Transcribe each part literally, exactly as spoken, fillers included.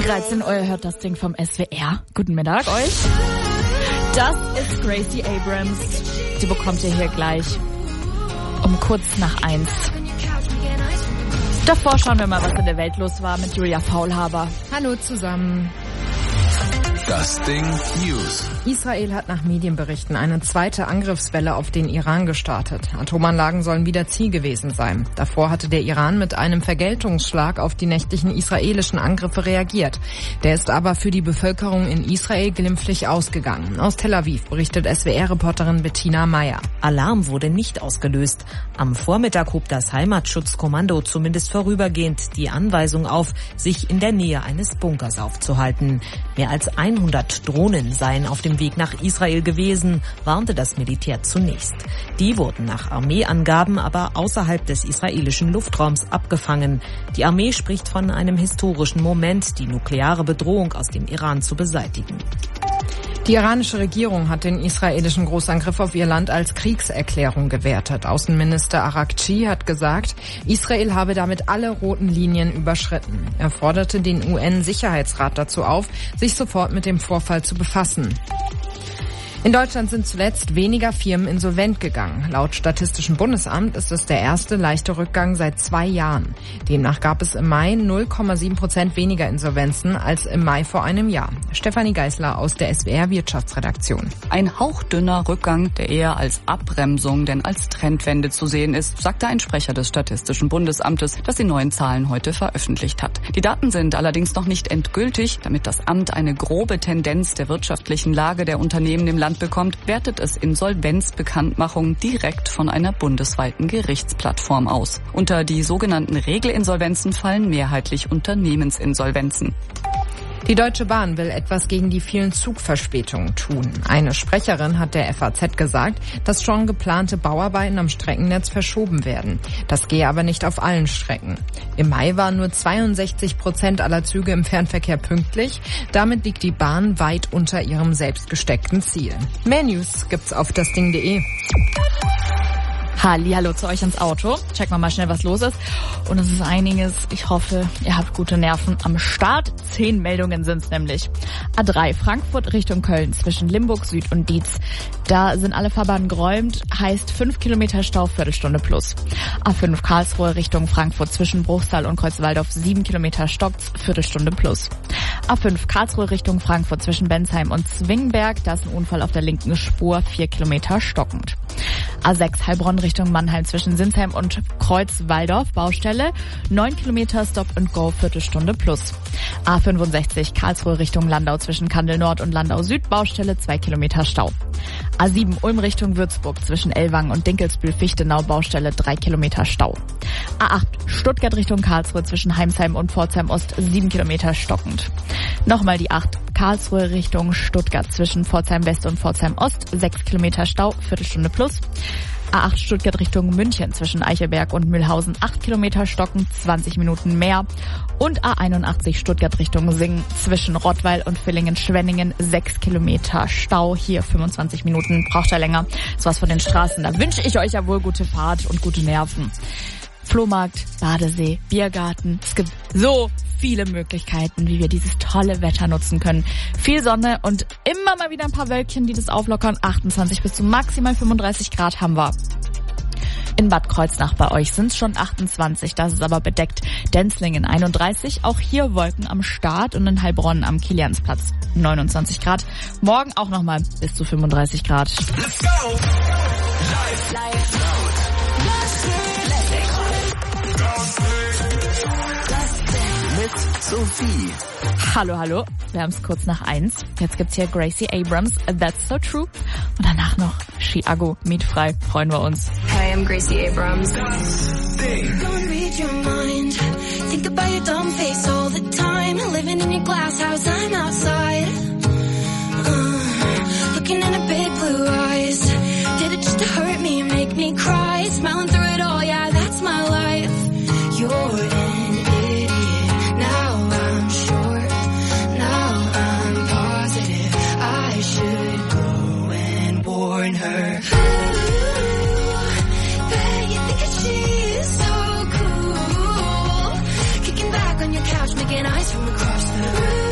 dreizehn Uhr hört das Ding vom S W R. Guten Mittag euch. Das ist Gracie Abrams. Die bekommt ihr hier gleich um kurz nach eins. Davor schauen wir mal, was in der Welt los war mit Julia Faulhaber. Hallo zusammen. Das Ding News. Israel hat nach Medienberichten eine zweite Angriffswelle auf den Iran gestartet. Atomanlagen sollen wieder Ziel gewesen sein. Davor hatte der Iran mit einem Vergeltungsschlag auf die nächtlichen israelischen Angriffe reagiert. Der ist aber für die Bevölkerung in Israel glimpflich ausgegangen. Aus Tel Aviv berichtet S W R-Reporterin Bettina Meyer. Alarm wurde nicht ausgelöst. Am Vormittag hob das Heimatschutzkommando zumindest vorübergehend die Anweisung auf, sich in der Nähe eines Bunkers aufzuhalten. Mehr als hundert Drohnen seien auf dem Weg nach Israel gewesen, warnte das Militär zunächst. Die wurden nach Armeeangaben aber außerhalb des israelischen Luftraums abgefangen. Die Armee spricht von einem historischen Moment, die nukleare Bedrohung aus dem Iran zu beseitigen. Die iranische Regierung hat den israelischen Großangriff auf ihr Land als Kriegserklärung gewertet. Außenminister Arakci hat gesagt, Israel habe damit alle roten Linien überschritten. Er forderte den U N-Sicherheitsrat dazu auf, sich sofort mit dem Vorfall zu befassen. In Deutschland sind zuletzt weniger Firmen insolvent gegangen. Laut Statistischem Bundesamt ist es der erste leichte Rückgang seit zwei Jahren. Demnach gab es im Mai null Komma sieben Prozent weniger Insolvenzen als im Mai vor einem Jahr. Stefanie Geisler aus der S W R-Wirtschaftsredaktion. Ein hauchdünner Rückgang, der eher als Abbremsung denn als Trendwende zu sehen ist, sagte ein Sprecher des Statistischen Bundesamtes, das die neuen Zahlen heute veröffentlicht hat. Die Daten sind allerdings noch nicht endgültig. Damit das Amt eine grobe Tendenz der wirtschaftlichen Lage der Unternehmen im Land bekommt, wertet es Insolvenzbekanntmachung direkt von einer bundesweiten Gerichtsplattform aus. Unter die sogenannten Regelinsolvenzen fallen mehrheitlich Unternehmensinsolvenzen. Die Deutsche Bahn will etwas gegen die vielen Zugverspätungen tun. Eine Sprecherin hat der F A Z gesagt, dass schon geplante Bauarbeiten am Streckennetz verschoben werden. Das gehe aber nicht auf allen Strecken. Im Mai waren nur zweiundsechzig Prozent aller Züge im Fernverkehr pünktlich. Damit liegt die Bahn weit unter ihrem selbst gesteckten Ziel. Mehr News gibt's auf das Ding punkt de. Hallihallo zu euch ins Auto. Checken wir mal schnell, was los ist. Und es ist einiges. Ich hoffe, ihr habt gute Nerven am Start. Zehn Meldungen sind's nämlich. A drei Frankfurt Richtung Köln zwischen Limburg Süd und Dietz. Da sind alle Fahrbahnen geräumt. Heißt fünf Kilometer Stau, Viertelstunde plus. A fünf Karlsruhe Richtung Frankfurt zwischen Bruchsal und Kreuzwaldorf. Sieben Kilometer stockt's, Viertelstunde plus. A fünf Karlsruhe Richtung Frankfurt zwischen Bensheim und Zwingberg. Da ist ein Unfall auf der linken Spur. Vier Kilometer stockend. A sechs Heilbronn Richtung Mannheim zwischen Sinsheim und Kreuzwaldorf, Baustelle, neun Kilometer Stop and Go, Viertelstunde plus. A fünfundsechzig Karlsruhe Richtung Landau zwischen Kandel Nord und Landau Süd, Baustelle, zwei Kilometer Stau. A sieben Ulm Richtung Würzburg zwischen Ellwangen und Dinkelsbühl-Fichtenau, Baustelle, drei Kilometer Stau. A acht Stuttgart Richtung Karlsruhe zwischen Heimsheim und Pforzheim Ost, sieben Kilometer stockend. Nochmal die acht Karlsruhe Richtung Stuttgart zwischen Pforzheim West und Pforzheim Ost, sechs Kilometer Stau, Viertelstunde plus. A acht Stuttgart Richtung München zwischen Eichelberg und Mühlhausen, acht Kilometer stockend, zwanzig Minuten mehr. Und A einundachtzig Stuttgart Richtung Singen zwischen Rottweil und Villingen-Schwenningen, sechs Kilometer Stau, hier fünfundzwanzig Minuten, braucht er länger. Das war's von den Straßen, da wünsche ich euch ja wohl gute Fahrt und gute Nerven. Flohmarkt, Badesee, Biergarten, es gibt so viele Möglichkeiten, wie wir dieses tolle Wetter nutzen können. Viel Sonne und immer mal wieder ein paar Wölkchen, die das auflockern. achtundzwanzig bis zu maximal fünfunddreißig Grad haben wir. In Bad Kreuznach bei euch sind es schon achtundzwanzig, das ist aber bedeckt. Denzlingen einunddreißig, auch hier Wolken am Start und in Heilbronn am Kiliansplatz neunundzwanzig Grad. Morgen auch nochmal bis zu fünfunddreißig Grad. Let's go! Live, live, mit Sophie. Hallo, hallo. Wir haben es kurz nach eins. Jetzt gibt's hier Gracie Abrams, That's So True. Und danach noch Chiago, Mietfrei. Freuen wir uns. Hi, I'm Gracie Abrams. Das Ding. Don't read your mind. Think about your dumb face all the time. Living in your glass house, I'm outside. Uh, looking in her big blue eyes. Did it just to hurt me and make me cry? Smiling through it all, yeah, that's my life. You're an idiot. Now I'm sure. Now I'm positive. I should go and warn her. Making eyes from across the room.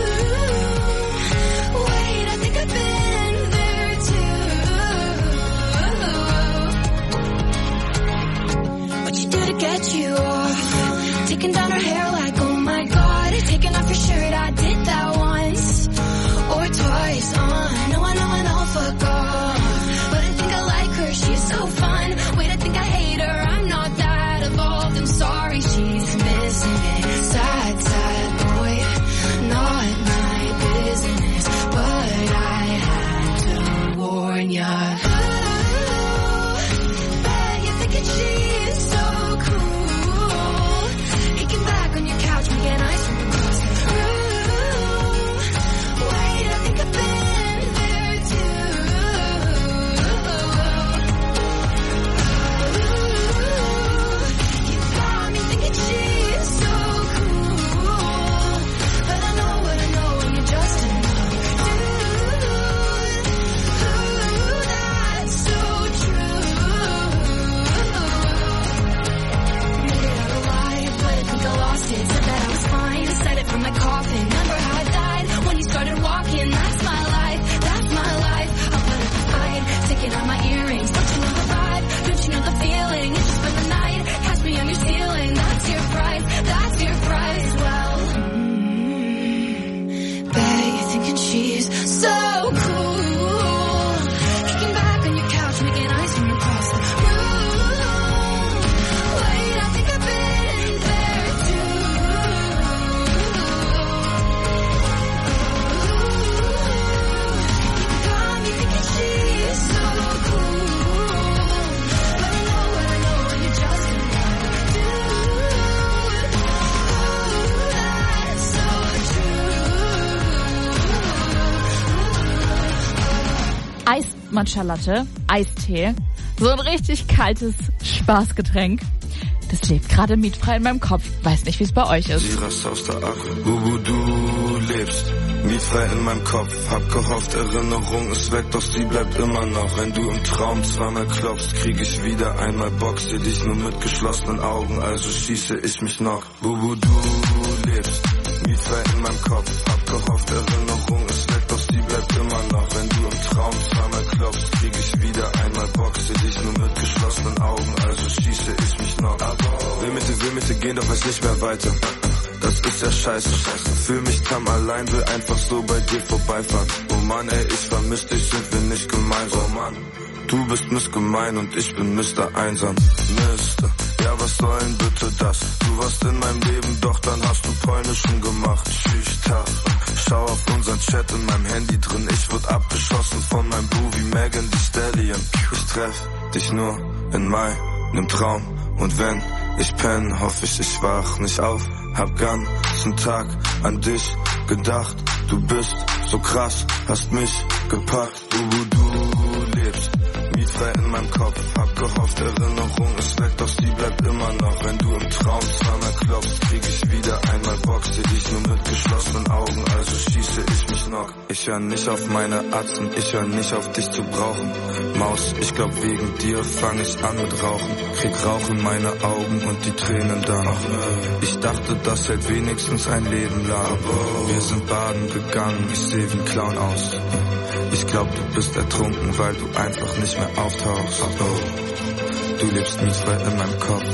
Eis-Matcha-Latte, Eistee, so ein richtig kaltes Spaßgetränk. Das lebt gerade mietfrei in meinem Kopf. Weiß nicht, wie es bei euch ist. Sie rast aus der Akku, wo du lebst. Mietfrei in meinem Kopf, hab gehofft, Erinnerung ist weg, doch sie bleibt immer noch. Wenn du im Traum zweimal klopfst, krieg ich wieder einmal Bock. Seh dich nur mit geschlossenen Augen, also schieße ich mich noch. Wo du lebst. Mietfrei in meinem Kopf, hab gehofft, Erinnerung ist weg, doch sie bleibt immer noch. Wenn du im Traum zweimal klopfst, krieg ich wieder einmal Bock. Seh dich nur mit geschlossenen Augen, also schieße ich mich noch. Will mit dir, will mit dir gehen, doch weiß nicht mehr weiter. Das ist ja scheiße, fühl mich tam allein, will einfach so bei dir vorbeifahren. Oh Mann, ey, ich vermiss dich, sind wir nicht gemeinsam. Oh Mann, du bist missgemein und ich bin Mister Einsam. Mister, ja was soll denn bitte das? Du warst in meinem Leben, doch dann hast du Polnischen gemacht. Schüchtern, schau auf unseren Chat in meinem Handy drin. Ich wurde abgeschossen von meinem Boo wie Megan Thee Stallion. Ich treff dich nur in meinem Traum und wenn ich penn, hoff ich, ich wach nicht auf. Hab ganzen Tag an dich gedacht. Du bist so krass, hast mich gepackt. Du, wo du lebst, mietfrei in meinem Kopf. Hab gehofft, Erinnerung ist weg, doch sie bleibt immer noch. Wenn du im Traum zweimal klopfst, krieg ich wieder einmal Bock. Seh dich nur mit geschlossenen Augen, also schieße ich mich noch. Ich hör nicht auf meine Atzen, ich hör nicht auf dich zu brauchen. Maus, ich glaub wegen dir fang ich an mit Rauchen. Krieg Rauch in meine Augen und die Tränen dann. Ich dachte, das hält wenigstens ein Leben lang. Wir sind baden gegangen, ich seh wie ein Clown aus. Ich glaub, du bist ertrunken, weil du einfach nicht mehr auftauchst. Du lebst mietfrei in meinem Kopf.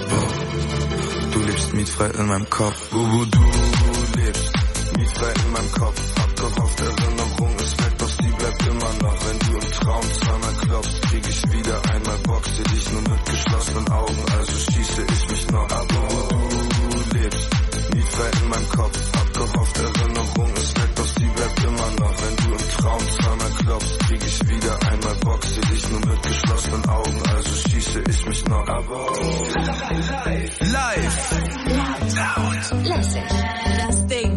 Du lebst mietfrei in meinem Kopf. Wo, wo du lebst, mietfrei in meinem Kopf. Hab gehofft, Erinnerung ist weg, doch sie bleibt immer noch. Wenn du im Traum zweimal klopfst, krieg ich wieder einmal Bock. Seh dich nur mit geschlossenen Augen, also schieße ich mich noch. Aber wo du lebst, mietfrei in meinem Kopf. Hab gehofft, Erinnerung ist weg, doch sie bleibt immer noch. Wenn du im Traum zweimal klopfst, krieg ich wieder einmal Bock. Seh dich nur mit geschlossenen Augen, also schieße ich mich noch. Aber live, live, loud, Listen, das Ding.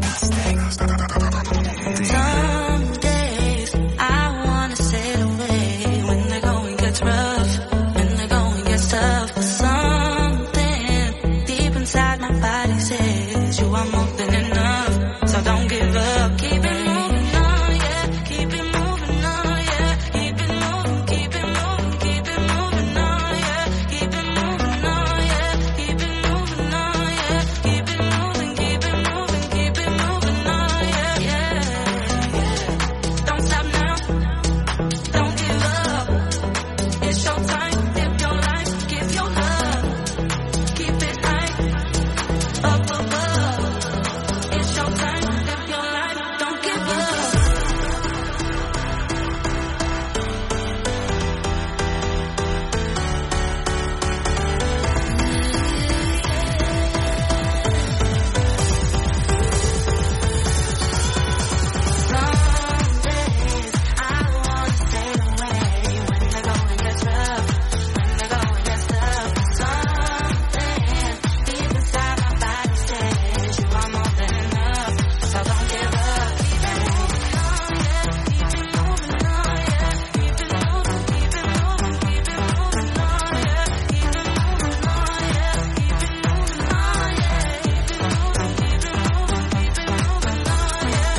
Some days I wanna sail away when the going gets rough, when the going gets tough. But something deep inside my body says you are more than enough. So don't give up, keep it moving on, yeah, keep it moving on, yeah, keep it moving, keep it moving, keep it moving on, yeah, keep it moving on, yeah, keep it moving on, yeah, keep it moving, keep it moving, keep it moving on, yeah, yeah. Don't stop now, don't give up. It's your time, live your life, give your love, keep it high, up above. It's your time, live your life, don't give up. Some days I wanna sail away when the going gets rough, when the going gets tough. Something deep inside my body says you are more than enough. So don't give up, keep it moving on, yeah, keep it moving on, yeah, keep it moving, keep it moving, keep it moving on, yeah, keep it moving on, yeah, keep it moving on, yeah, keep it moving, keep it moving, keep it moving on, yeah.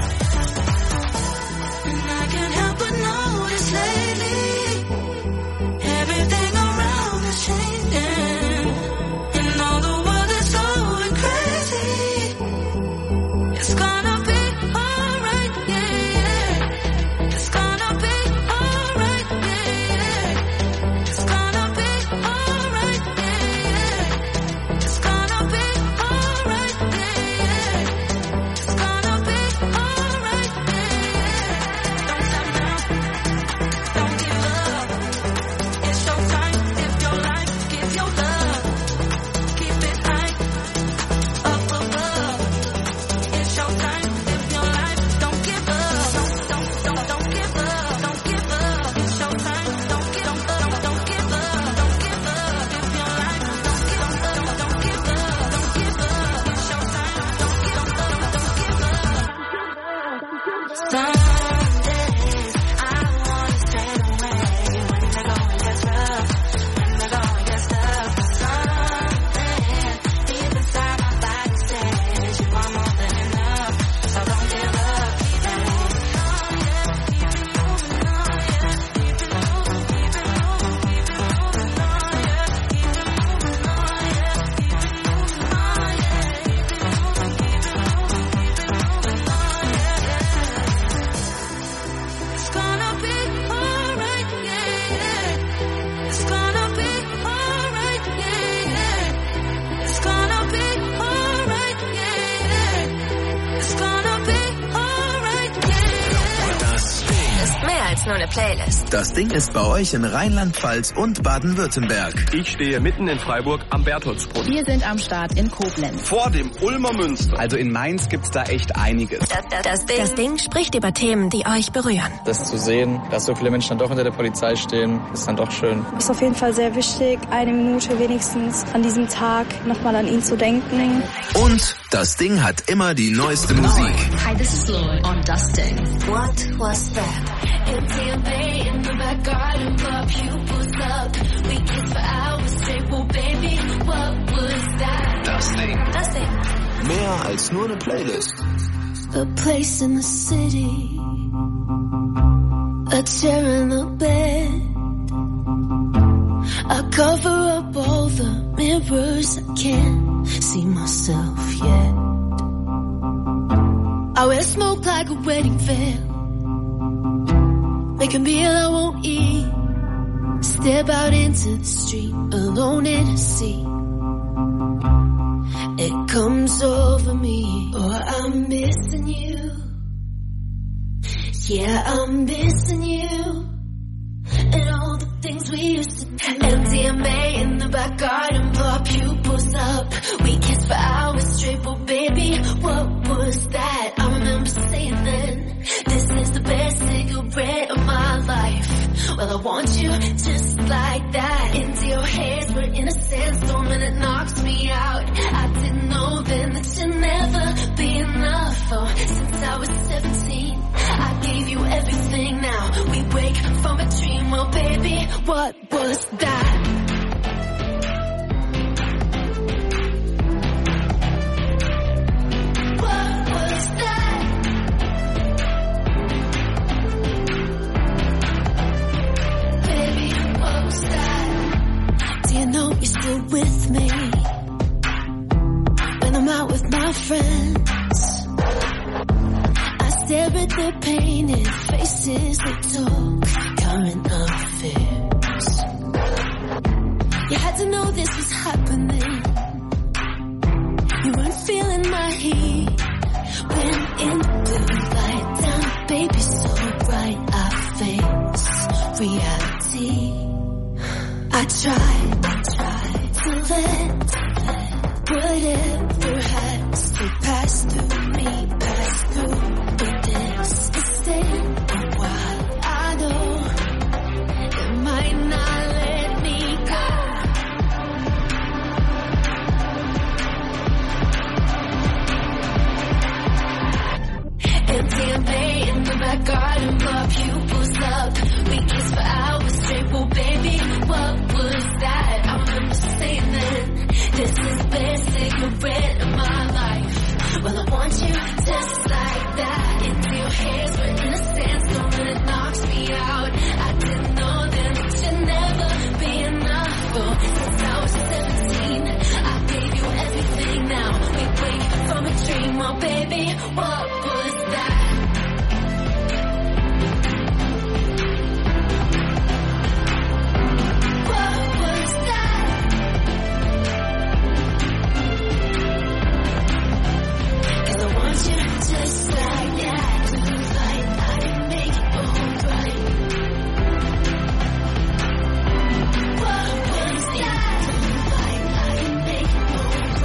And I can't help but notice lately, everything around is changing, and all the world is going crazy. It's gonna be alright, yeah, yeah. It's gonna be alright, yeah, yeah. It's gonna be alright, yeah, yeah. It's gonna be alright, yeah, yeah. It's gonna be alright, yeah, yeah. Don't stop now, don't give up. It's your time, live your life, give your love, keep it high, up above. It's your time, ist nur eine Playlist. Das Ding ist bei euch in Rheinland-Pfalz und Baden-Württemberg. Ich stehe mitten in Freiburg am Bertholdsbrunnen. Wir sind am Start in Koblenz. Vor dem Ulmer Münster. Also in Mainz gibt's da echt einiges. Das, das, das, Ding. das Ding spricht über Themen, die euch berühren. Das zu sehen, dass so viele Menschen dann doch hinter der Polizei stehen, ist dann doch schön. Ist auf jeden Fall sehr wichtig, eine Minute wenigstens an diesem Tag nochmal an ihn zu denken. Und das Ding hat immer die neueste Musik. Hi, this is Lord on Das Ding. What was that? M D M A in the back garden, our pupils up. We kissed for hours straight, well baby, what was that? Das Ding. Das Ding. Mehr als nur eine Playlist. A place in the city, a chair in the bed. I cover up all the mirrors, I can't see myself yet. I wear smoke like a wedding veil, make a meal I won't eat, step out into the street, alone in a sea. It comes over me, oh I'm missing you, yeah I'm missing you, and all the things we used to do. M D M A in the back garden, blow our pupils up, we kissed for hours straight, but baby, what was that? I remember saying then, this is the best cigarette of my life. Well I want you just like that. Into your hands, we're in a sandstorm and it knocks me out. I didn't know then that you'd never be enough. Oh, since I was seventeen, I gave you everything. Now we wake from a dream. Well baby, what was that? What was that? Baby, what was that? Do you know you're still with me when I'm out with my friends? I stare at their painted faces, they talk current affairs. You had to know this was happening. You weren't feeling my heat when in the blue light down, baby, so bright I face reality. I tried, I tried to let whatever has to pass through me, pass through. But this is staying a while. I know it might not let me go. M D M A in the back garden, our pupils up. We kissed for hours straight, well baby, what was that? I remember saying then, this is the best cigarette of my life. Well I want you just like that. Into your hands, we're in a sandstorm and it knocks me out. I didn't know then that you'd never be enough. Oh, since I was seventeen, I gave you everything. Now we wake from a dream. Oh baby, what was that? What was that? And I want you just like that. Like I can make it all right. What was that? Like I can make it all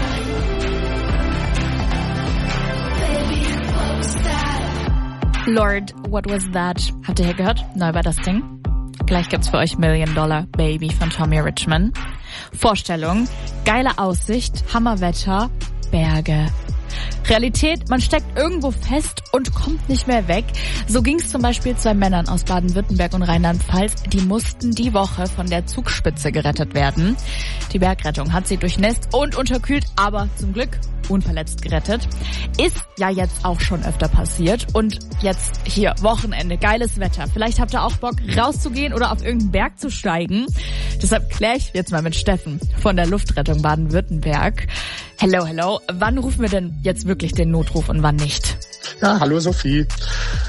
right. Baby, what was that? Lord, what was that? Habt ihr hier gehört? Neu bei Das Ding. Gleich gibt's für euch Million Dollar Baby von Tommy Richman. Vorstellung, geile Aussicht, Hammerwetter, Berge. Realität, man steckt irgendwo fest und kommt nicht mehr weg. So ging es zum Beispiel zwei Männern aus Baden-Württemberg und Rheinland-Pfalz. Die mussten die Woche von der Zugspitze gerettet werden. Die Bergrettung hat sie durchnässt und unterkühlt, aber zum Glück unverletzt gerettet. Ist ja jetzt auch schon öfter passiert. Und jetzt hier, Wochenende, geiles Wetter. Vielleicht habt ihr auch Bock, rauszugehen oder auf irgendeinen Berg zu steigen. Deshalb kläre ich jetzt mal mit Steffen von der Luftrettung Baden-Württemberg. Hello, hello. Wann rufen wir denn jetzt wirklich den Notruf und wann nicht? Ja, hallo Sophie.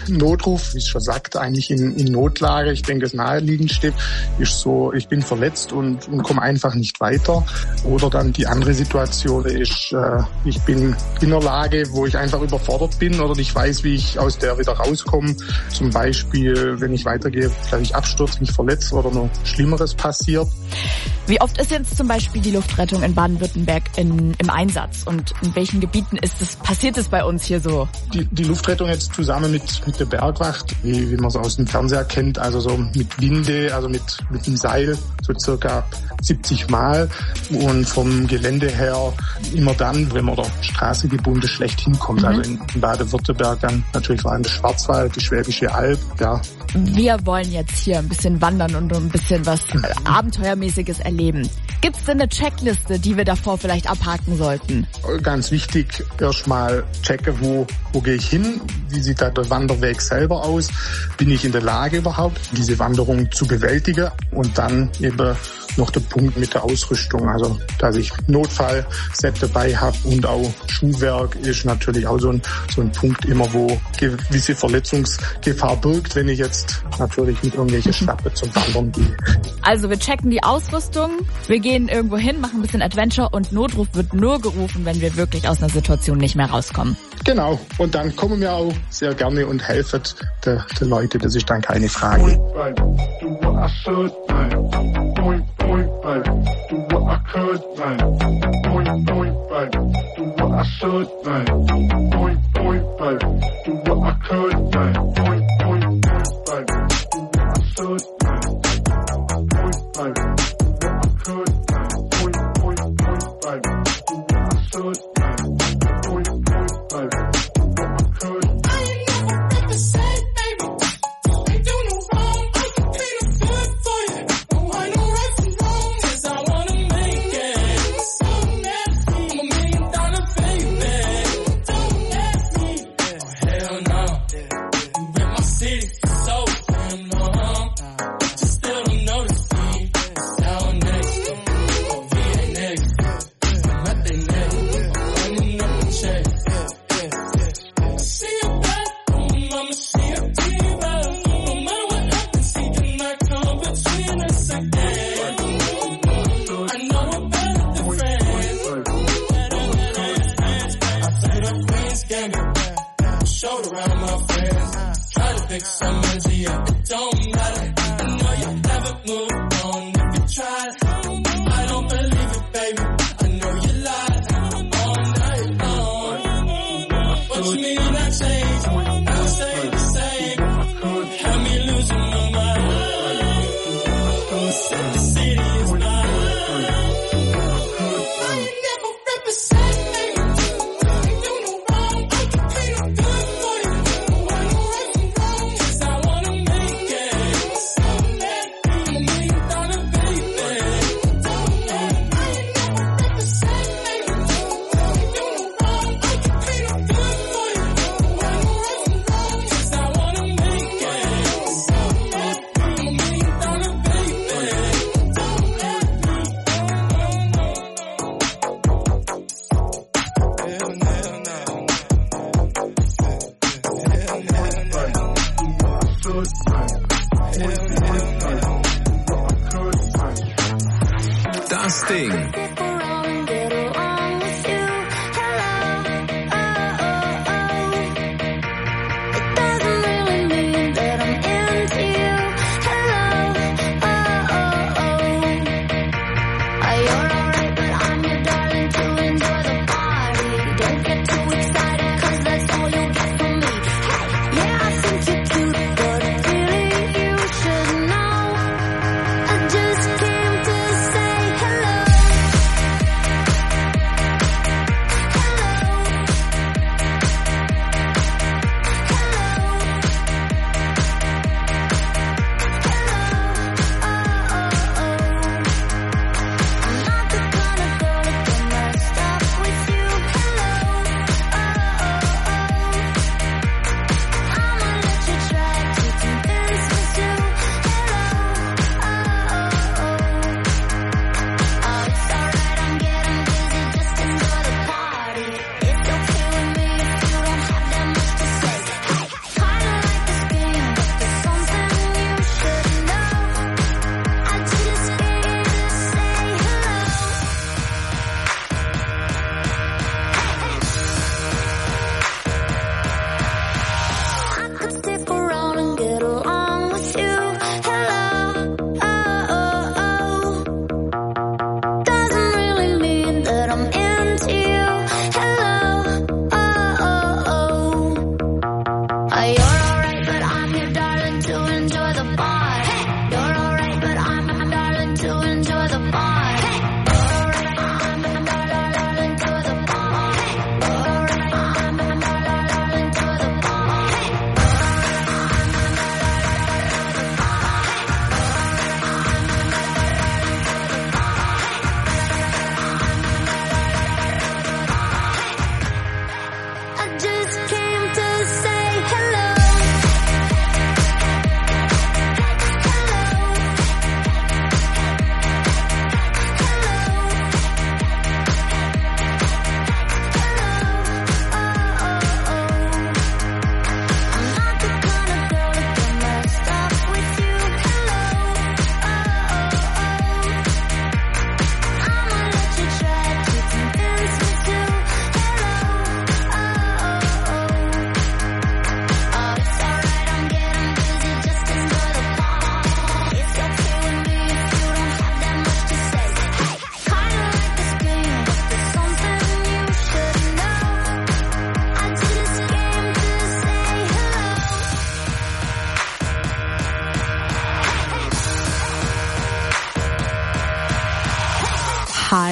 Notruf, wie es schon sagt, eigentlich in, in Notlage. Ich denke, das naheliegendste ist so, ich bin verletzt und, und komme einfach nicht weiter. Oder dann die andere Situation ist, äh, ich bin in einer Lage, wo ich einfach überfordert bin oder nicht weiß, wie ich aus der wieder rauskomme. Zum Beispiel, wenn ich weitergehe, vielleicht ich abstürze, mich verletze oder noch Schlimmeres passiert. Wie oft ist jetzt zum Beispiel die Luftrettung in Baden-Württemberg in, im Einsatz und in welchen Gebieten ist es, passiert es bei uns hier so? Die, die Luftrettung jetzt zusammen mit, mit der Bergwacht, wie, wie man es aus dem Fernseher kennt, also so mit Winde, also mit, mit dem Seil, so circa siebzig Mal und vom Gelände her immer dann, wenn man der Straße gebunden schlecht hinkommt. Mhm. Also in, in Baden-Württemberg dann natürlich vor allem der Schwarzwald, die Schwäbische Alb, ja. Wir wollen jetzt hier ein bisschen wandern und ein bisschen was Abenteuermäßiges erleben. Gibt es denn eine Checkliste, die wir davor vielleicht abhaken sollten? Ganz wichtig, erstmal checken, wo, wo gehe ich hin? Wie sieht da der Wanderweg selber aus? Bin ich in der Lage überhaupt, diese Wanderung zu bewältigen? Und dann eben noch der Punkt mit der Ausrüstung. Also, dass ich Notfallset dabei habe und auch Schuhwerk ist natürlich auch so ein, so ein Punkt immer, wo gewisse Verletzungsgefahr birgt, wenn ich jetzt natürlich mit irgendwelchen Schlappe zum Wandern gehe. Also wir checken die Ausrüstung, wir gehen irgendwo hin, machen ein bisschen Adventure und Notruf wird nur gerufen, wenn wir wirklich aus einer Situation nicht mehr rauskommen. Genau, und dann kommen wir auch sehr gerne und helfen den de Leuten, das ist dann keine Frage. Das Ding.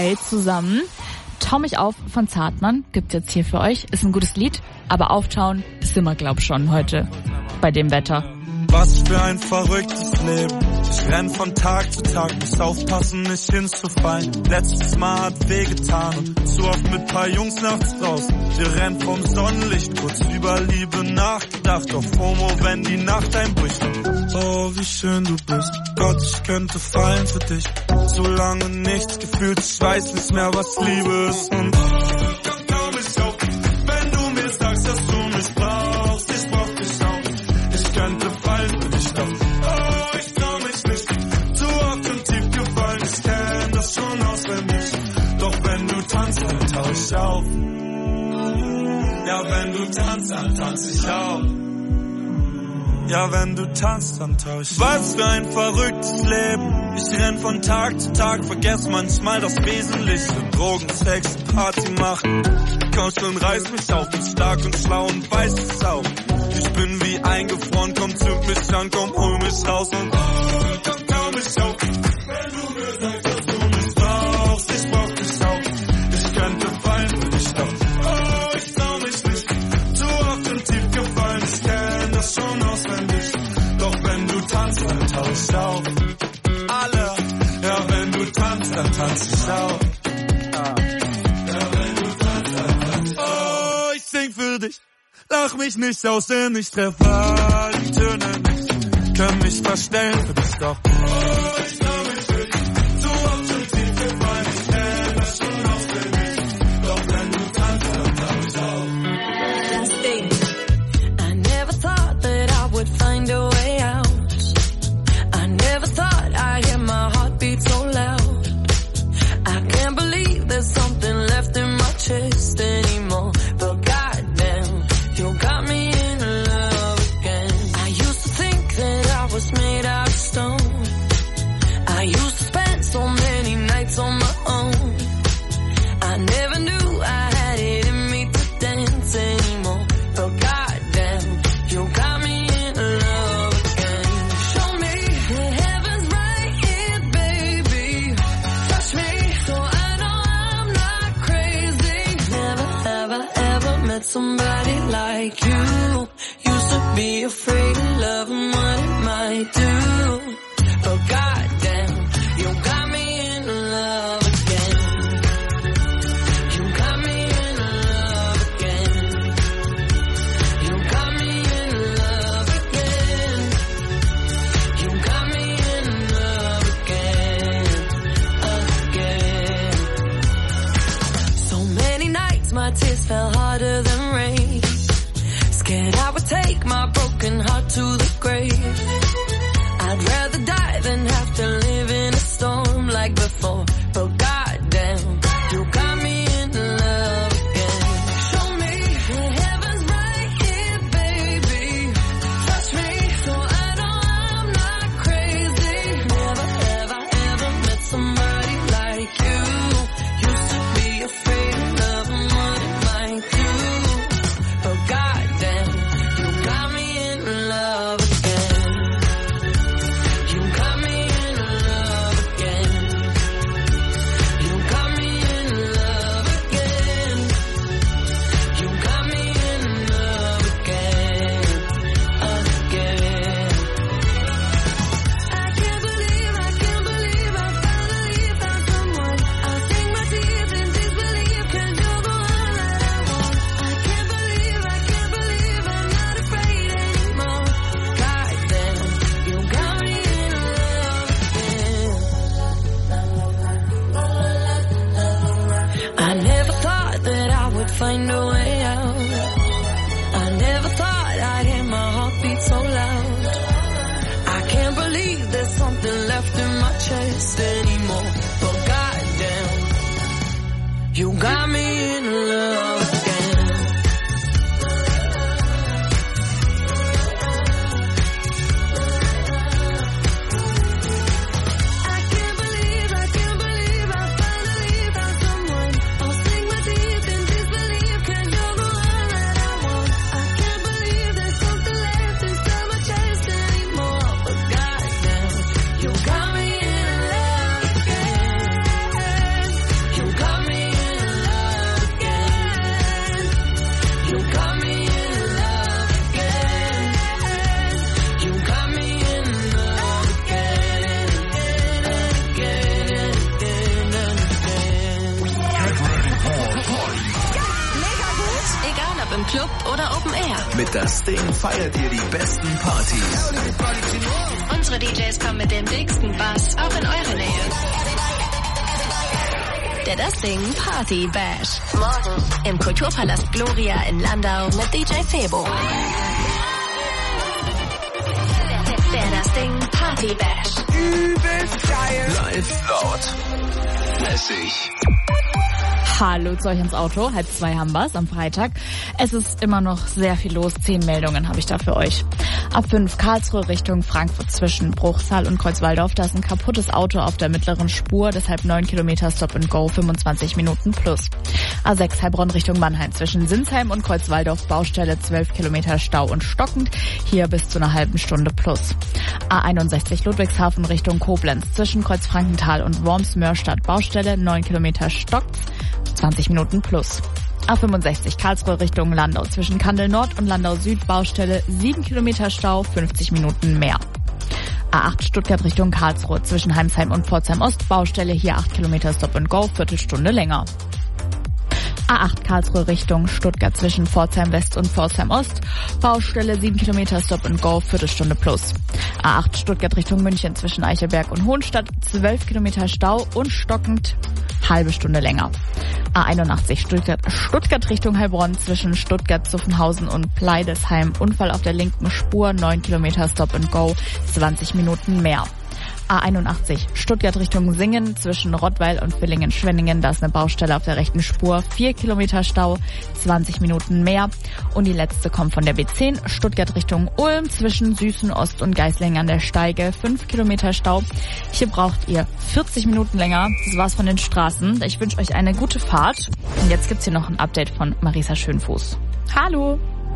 hält zusammen. Tau mich auf von Zartmann gibt's jetzt hier für euch. Ist ein gutes Lied, aber auftauen ist immer, glaub schon, heute bei dem Wetter. Was für ein verrücktes Leben. Ich renn von Tag zu Tag, muss aufpassen, nicht hinzufallen. Letztes Mal hat wehgetan und zu oft mit paar Jungs nachts draußen. Wir rennen vom Sonnenlicht, kurz über Liebe nachgedacht. Auf FOMO, wenn die Nacht einbricht. Oh, wie schön du bist. Gott, ich könnte fallen für dich. So lange nichts gefühlt, ich weiß nicht mehr, was Liebe ist. Und komm, komm ich auf, wenn du mir sagst, dass du mich brauchst. Ich brauch dich auch. Ich könnte fallen für dich, doch oh, ich trau mich nicht. Zu oft und tief gefallen, ich kenn das schon auswendig. Doch wenn du tanzt, dann tauch ich auf. Ja, wenn du tanzt, dann tanz ich auch. Ja, wenn du tanzt, dann tauch ich. Was für ein verrücktes Leben. Ich renn von Tag zu Tag, vergess manchmal das Wesentliche. Drogen, Sex, Party machen. Komm schon, reiß mich auf, bin stark und schlau und weiß es auch. Ich bin wie eingefroren, komm, zünd mich an, komm, hol mich raus und oh, komm, komm mich auf. Wenn du mir sagst, dass du mich brauchst, ich brauch dich auch. Ich könnte fallen für dich, doch oh, ich trau mich nicht. Zu oft und tief gefallen, ich kenn das schon auswendig. Doch wenn du tanzt, dann tauch ich auf. Alle, ja, wenn du tanzt, dann tanz ich auch. Ja, wenn du tanzt, dann tanz ich auch. Oh, ich sing für dich. Lach mich nicht aus, denn ich treffe all die Töne nicht. Können mich verstellen für dich, doch oh, ich trau mich nicht. Zu oft und tief gefallen, ich kenn das schon auswendig. Doch wenn du tanzt, dann tauch ich auf. Last day, I never thought that I would find a way out. I never thought I'd hear my heartbeat so loud. I can't believe there's something left in my chest anymore. But goddamn, you got me in love again. I used to think that I was made out of stone. I used to spend so many nights on my own. I never knew I had it in me to dance anymore. But goddamn, you got me in love again. Show me that heaven's right here, baby. Touch me so I know I'm not crazy. Never, ever, ever met somebody like you. Used to be afraid of love and what it might do. But goddamn, you got me in love again. You got me in love again. You got me in love again. You got me in love again, again. So many nights my tears fell harder than rain. Scared I would take my broken heart to the grave. I'd rather die than have to live in a storm like before. But goddamn, you got me in love again. Show me that heaven's right here, baby. Touch me so I know I'm not crazy. Never, ever, ever met somebody like you. Used to be afraid of love and what it might do. But goddamn, you got me in love again. You got me in love again. Das Ding feiert ihr die besten Partys. Unsere D Js kommen mit dem dicksten Bass auch in eure Nähe. Der Das Ding Party Bash. Morgen im Kulturpalast Gloria in Landau mit D J Febo. Der Das Ding Party Bash. Übelst geil. Live, laut, lässig. Hallo zu euch ins Auto. Halb zwei haben wir's am Freitag. Es ist immer noch sehr viel los. Zehn Meldungen habe ich da für euch. Ab fünf Karlsruhe Richtung Frankfurt zwischen Bruchsal und Kreuzwaldorf. Da ist ein kaputtes Auto auf der mittleren Spur. Deshalb neun Kilometer Stop and Go, fünfundzwanzig Minuten plus. A sechs Heilbronn Richtung Mannheim zwischen Sinsheim und Kreuzwaldorf. Baustelle zwölf Kilometer Stau und stockend. Hier bis zu einer halben Stunde plus. A einundsechzig Ludwigshafen Richtung Koblenz zwischen Kreuzfrankenthal und Worms-Mörstadt. Baustelle neun Kilometer stockt. zwanzig Minuten plus. A fünfundsechzig Karlsruhe Richtung Landau zwischen Kandel Nord und Landau Süd. Baustelle sieben Kilometer Stau, fünfzig Minuten mehr. A acht Stuttgart Richtung Karlsruhe zwischen Heimsheim und Pforzheim Ost. Baustelle hier acht Kilometer Stop and Go, Viertelstunde länger. A acht Karlsruhe Richtung Stuttgart zwischen Pforzheim West und Pforzheim Ost. Baustelle sieben Kilometer Stop and Go, Viertelstunde plus. A acht Stuttgart Richtung München zwischen Eichelberg und Hohenstadt. zwölf Kilometer Stau und stockend, halbe Stunde länger. A einundachtzig Stuttgart, Stuttgart Richtung Heilbronn zwischen Stuttgart, Zuffenhausen und Pleidesheim. Unfall auf der linken Spur, neun Kilometer Stop and Go, zwanzig Minuten mehr. A einundachtzig Stuttgart Richtung Singen zwischen Rottweil und Villingen-Schwenningen. Da ist eine Baustelle auf der rechten Spur. vier Kilometer Stau, zwanzig Minuten mehr. Und die letzte kommt von der B zehn. Stuttgart Richtung Ulm zwischen Süßen Ost und Geislingen an der Steige. fünf Kilometer Stau. Hier braucht ihr vierzig Minuten länger. Das war's von den Straßen. Ich wünsche euch eine gute Fahrt. Und jetzt gibt's hier noch ein Update von Marisa Schönfuß. Hallo!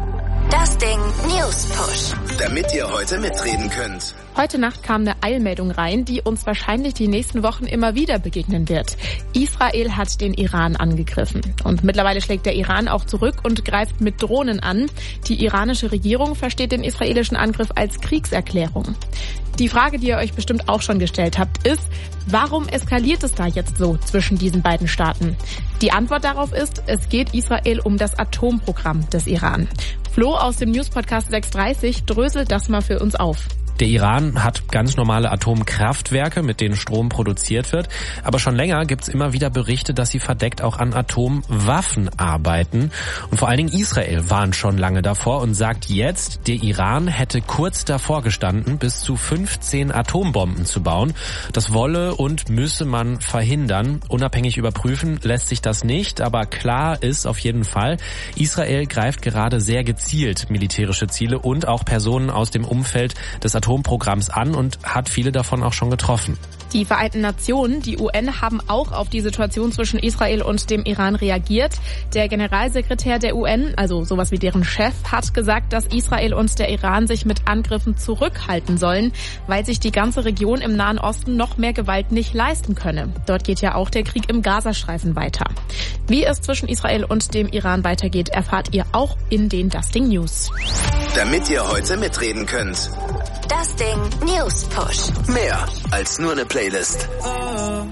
Das Ding News Push. Damit ihr heute mitreden könnt. Heute Nacht kam eine Eilmeldung rein, die uns wahrscheinlich die nächsten Wochen immer wieder begegnen wird. Israel hat den Iran angegriffen. Und mittlerweile schlägt der Iran auch zurück und greift mit Drohnen an. Die iranische Regierung versteht den israelischen Angriff als Kriegserklärung. Die Frage, die ihr euch bestimmt auch schon gestellt habt, ist, warum eskaliert es da jetzt so zwischen diesen beiden Staaten? Die Antwort darauf ist, es geht Israel um das Atomprogramm des Iran. Flo aus dem News-Podcast sechs dreißig dröselt das mal für uns auf. Der Iran hat ganz normale Atomkraftwerke, mit denen Strom produziert wird. Aber schon länger gibt's immer wieder Berichte, dass sie verdeckt auch an Atomwaffen arbeiten. Und vor allen Dingen Israel warnt schon lange davor und sagt jetzt, der Iran hätte kurz davor gestanden, bis zu fünfzehn Atombomben zu bauen. Das wolle und müsse man verhindern. Unabhängig überprüfen lässt sich das nicht. Aber klar ist auf jeden Fall, Israel greift gerade sehr gezielt militärische Ziele und auch Personen aus dem Umfeld des Atomprogramms an und hat viele davon auch schon getroffen. Die Vereinten Nationen, die U N, haben auch auf die Situation zwischen Israel und dem Iran reagiert. Der Generalsekretär der U N, also sowas wie deren Chef, hat gesagt, dass Israel und der Iran sich mit Angriffen zurückhalten sollen, weil sich die ganze Region im Nahen Osten noch mehr Gewalt nicht leisten könne. Dort geht ja auch der Krieg im Gazastreifen weiter. Wie es zwischen Israel und dem Iran weitergeht, erfahrt ihr auch in den Das Ding News. Damit ihr heute mitreden könnt. Das Ding News Push. Mehr als nur eine Playlist. Eh,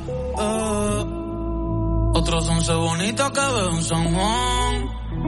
eh. Otros once bonitas que veo en San Juan.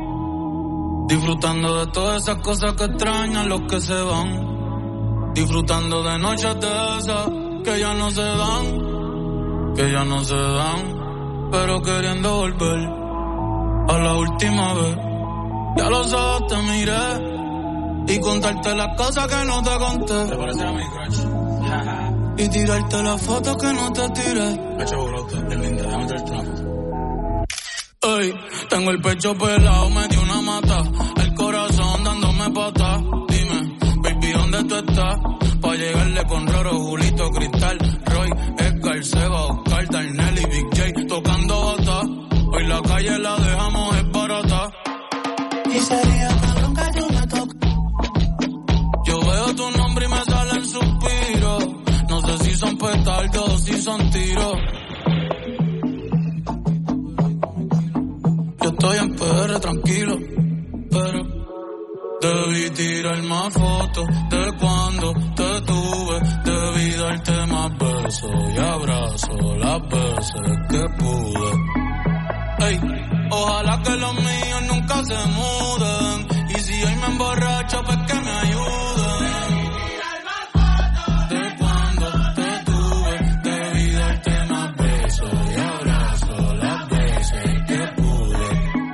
Disfrutando de todas esas cosas que extrañan los que se van. Disfrutando de noches de esas que ya no se dan. Que ya no se dan. Pero queriendo volver a la última vez. Ya los ojos te miré. Y contarte las cosas que no te conté. Te parece a mi crush. Y tirarte las fotos que no te tiré. Pecho brote, es linda, déjame traerte una foto. Ey, tengo el pecho pelado, me dio una mata. El corazón dándome patas. Dime, baby, ¿dónde tú estás? Pa' llegarle con Roro, Julito, Cristal, Roy, Edgar, Seba, Oscar, Darnell y Big J. Tocando bata. Hoy la calle la dejamos es barata. Y sería cabrón que tú me toques. Yo veo tu nombre y me salen suspiros. No sé si son petardos o si son tiros. Yo estoy en P R tranquilo, pero debí tirar más fotos de cuando te tuve. Debí darte más besos y abrazos las veces que pude. Ey, ojalá que los míos nunca se muden. Y si hoy me me emborracho, pues que me ayude. De cuando te tuve, debí darte más besos y abrazos las veces que pude.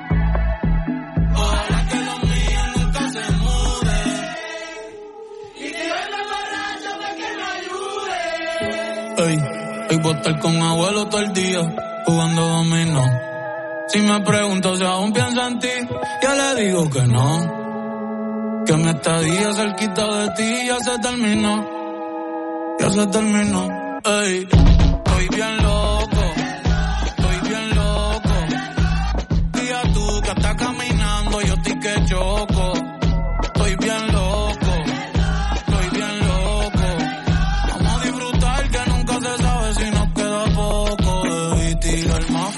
Ojalá que los míos nunca se muden. Y que yo me emborracho, pues que me ayude. Ey, ey, voy a estar con abuelo todo el día, jugando dominó. Si me pregunto si aún pienso en ti, ya le digo que no. Que mi estadía cerquita de ti ya se terminó. Ya se terminó. Ey, estoy bien loco. Estoy bien loco. Día tú que estás caminando, yo estoy que choco. Estoy bien loco. Estoy bien loco. Vamos a disfrutar que nunca se sabe si nos queda poco. Debí tirar más.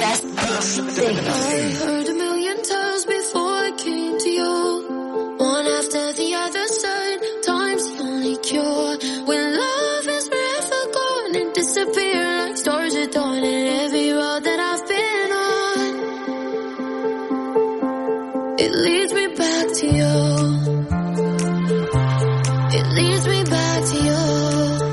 I heard a million times before I came to you. One after the other said, time's the only cure. When love is forever gone and disappear like stars at dawn. And every road that I've been on, it leads me back to you. It leads me back to you.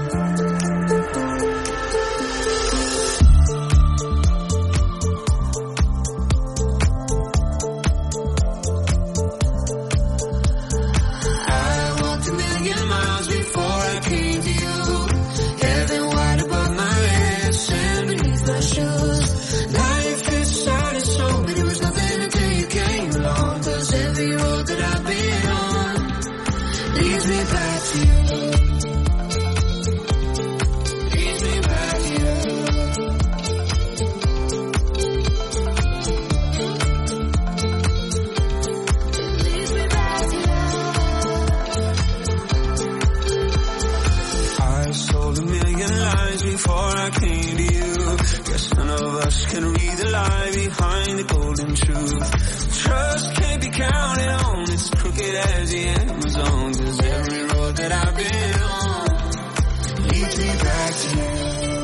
Can read the lie behind the golden truth. Trust can't be counted on, it's crooked as the Amazon. Cause every road that I've been on leads me back to you.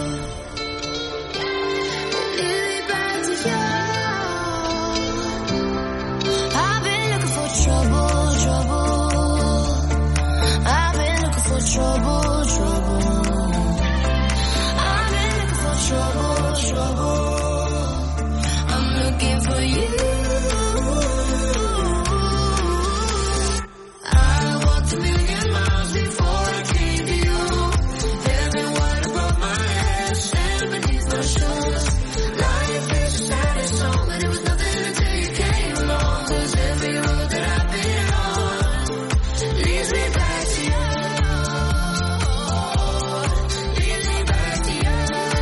Lead me back to you. I've been looking for trouble, trouble. I've been looking for trouble, trouble. I've been looking for trouble, trouble. Looking for you. I walked a million miles before I came to you. Heaven wide above my head, sand beneath my shoes. Life is a sad song, but it was nothing until you came along. Cause every road that I've been on leads me back to you. Leads me back to you.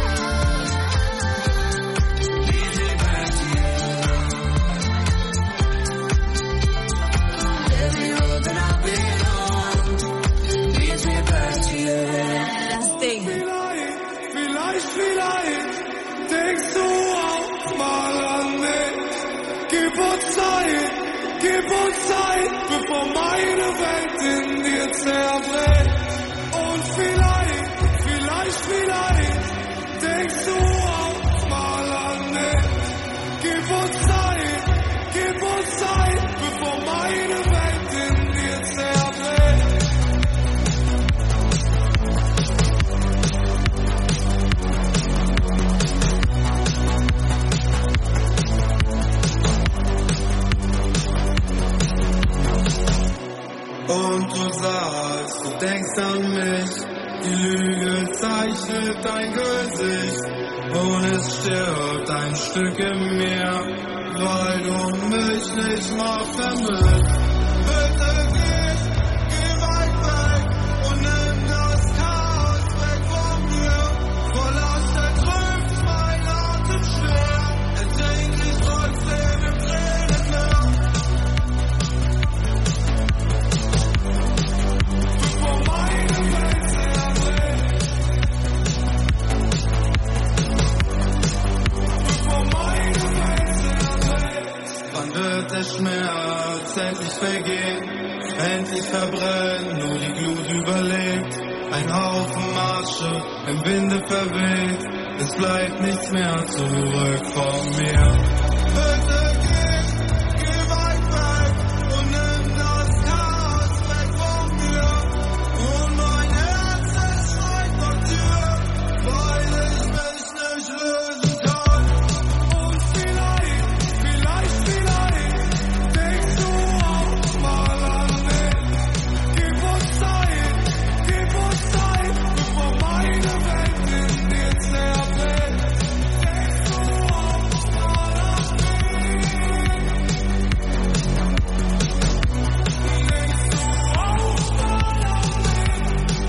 Leads me back to you. Vielleicht, vielleicht denkst du auch mal an mich. Gib uns Zeit, gib uns Zeit, bevor meine Welt in dir zerbricht. Und vielleicht, vielleicht, vielleicht denkst du auch mal an mich. Gib uns Zeit, gib uns Zeit, bevor meine Welt in dir zerbricht. Und du sagst, du denkst an mich, die Lüge zeichnet dein Gesicht und es stirbt ein Stück in mir, weil du mich nicht mal vermisst. Bitte geh, geh weit weg und nimm das Chaos weg von mir, verlass der Trümpf mein Atem schwer, ertrink dich trotzdem im Tränenmeer. Wird der Schmerz endlich vergehen, endlich verbrennen, nur die Glut überlebt. Ein Haufen Asche im Winde verweht, es bleibt nichts mehr zurück von mir. Bitte geh, geh weit weg und nimm das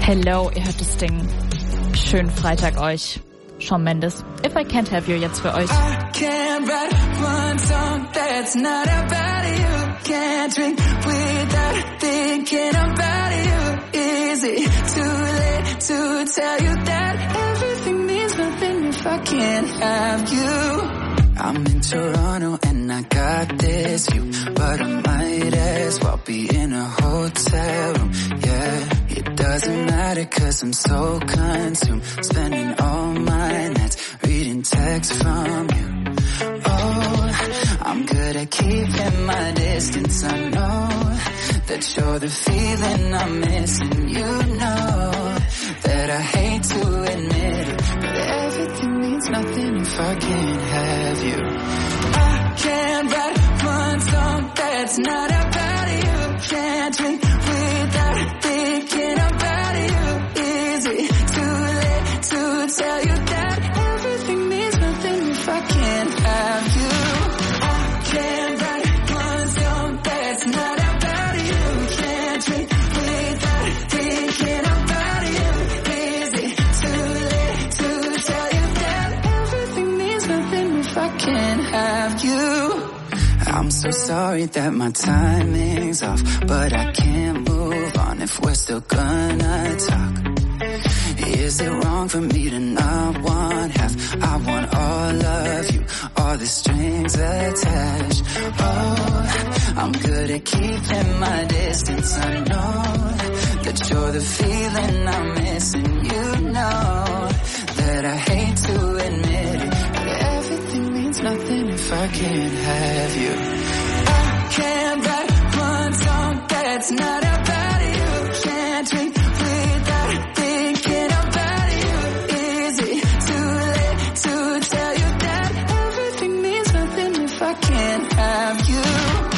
Hello, ihr hört das Ding. Schönen Freitag euch. Shawn Mendes, If I Can't Have You jetzt für euch. I can't write one song that's not about you. Can't drink without thinking about you. Is it too late to tell you that everything means nothing if I can't have you? I'm in Toronto and I got this view, but I might as well be in a hotel room, yeah. It doesn't matter cause I'm so consumed, spending all my nights reading texts from you. Oh, I'm good at keeping my distance, I know that you're the feeling I'm missing. You know that I hate to admit it, but everything means nothing if I can't have you. I can't write one song that's not about you. Can't drink without thinking about you. Is it too late to tell you that everything means nothing if I can't have you? I can't write one song that's not about you. Can't drink without thinking about you. Is it too late to tell you that everything means nothing if I can't have you? I'm so sorry that my timing's off, but I can't move on if we're still gonna talk. Is it wrong for me to not want half? I want all of you, all the strings attached. Oh, I'm good at keeping my distance. I know that you're the feeling I'm missing. You know that I hate to admit it, but everything means nothing if I can't have you. I can't write one song that's not about you. Can't drink without thinking about you. Is it too late to tell you that everything means nothing if I can't have you?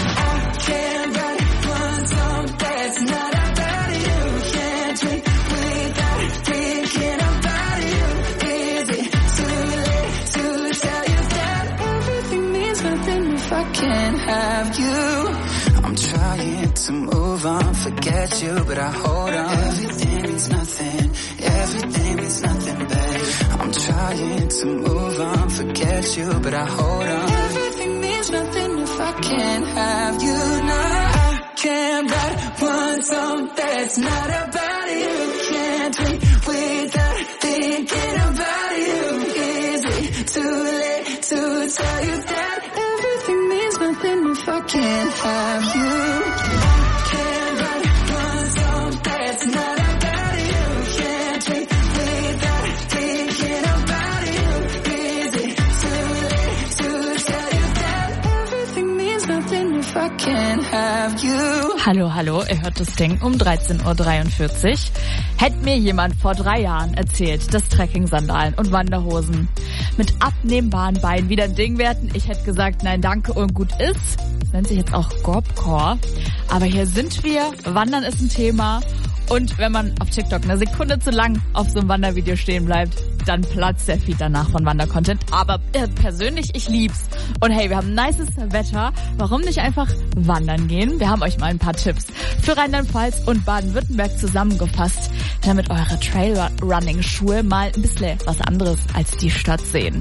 I can't write one song that's not about you. Can't drink without thinking about you. Is it too late to tell you that everything means nothing if I can't have you? I'm trying to move on, forget you, but I hold on. Everything means nothing, everything means nothing, babe. I'm trying to move on, forget you, but I hold on. Everything means nothing if I can't have you. Now I can't write one song that's not about you. Can't drink without thinking about you. Is it too late to tell you that everything means nothing if I can't have you? I can't write one song that's not about you. Can't drink without thinking about you. Is it too late to tell you that everything means nothing if I can't have you? Hallo, hallo, ihr hört das Ding um dreizehn Uhr dreiundvierzig. Hätte mir jemand vor drei Jahren erzählt, dass Trekking-Sandalen und Wanderhosen mit abnehmbaren Beinen wieder ein Ding werden, ich hätte gesagt, nein, danke und gut ist. Nennt sich jetzt auch Gorbcore. Aber hier sind wir, Wandern ist ein Thema. Und wenn man auf TikTok eine Sekunde zu lang auf so einem Wandervideo stehen bleibt, dann platzt der Feed danach von Wandercontent. Aber äh, persönlich, ich lieb's. Und hey, wir haben nices Wetter. Warum nicht einfach wandern gehen? Wir haben euch mal ein paar Tipps für Rheinland-Pfalz und Baden-Württemberg zusammengefasst, damit eure Trailrunning-Schuhe mal ein bisschen was anderes als die Stadt sehen.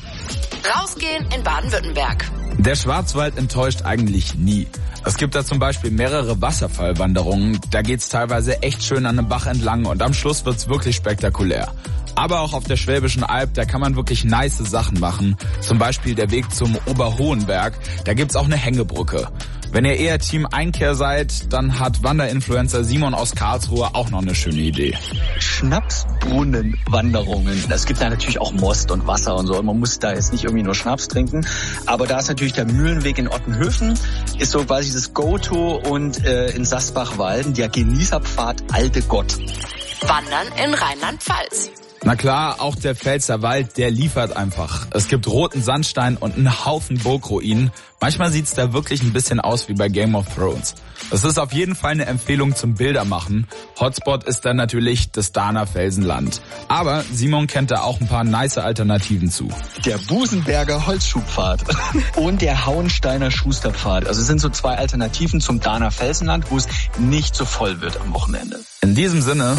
Rausgehen in Baden-Württemberg. Der Schwarzwald enttäuscht eigentlich nie. Es gibt da zum Beispiel mehrere Wasserfallwanderungen. Da geht's teilweise echt schön an einem Bach entlang und am Schluss wird's wirklich spektakulär. Aber auch auf der Schwäbischen Alb, da kann man wirklich nice Sachen machen. Zum Beispiel der Weg zum Oberhohenberg. Da gibt's auch eine Hängebrücke. Wenn ihr eher Team Einkehr seid, dann hat Wanderinfluencer Simon aus Karlsruhe auch noch eine schöne Idee. Schnapsbrunnenwanderungen. Es gibt da natürlich auch Most und Wasser und so. Man muss da jetzt nicht irgendwie nur Schnaps trinken. Aber da ist natürlich der Mühlenweg in Ottenhöfen, ist so quasi das Go-To, und äh, in Sasbach-Walden der Genießerpfad Alte Gott. Wandern in Rheinland-Pfalz. Na klar, auch der Pfälzer Wald, der liefert einfach. Es gibt roten Sandstein und einen Haufen Burgruinen. Manchmal sieht's da wirklich ein bisschen aus wie bei Game of Thrones. Das ist auf jeden Fall eine Empfehlung zum Bildermachen. Hotspot ist dann natürlich das Dahner Felsenland. Aber Simon kennt da auch ein paar nice Alternativen zu. Der Busenberger Holzschuhpfad und der Hauensteiner Schusterpfad. Also es sind so zwei Alternativen zum Dahner Felsenland, wo es nicht so voll wird am Wochenende. In diesem Sinne...